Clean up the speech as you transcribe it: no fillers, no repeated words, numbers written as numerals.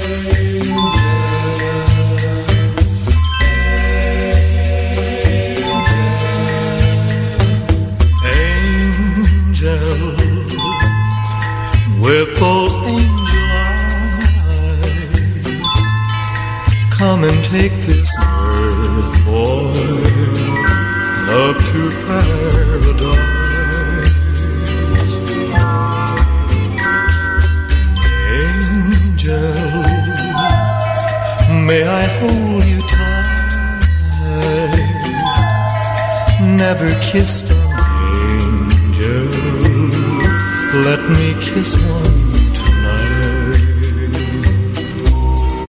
With those angel eyes, come and take this earth, boy, up to paradise. Angel, may I hold you tight, never kissed an angel. Let me kiss one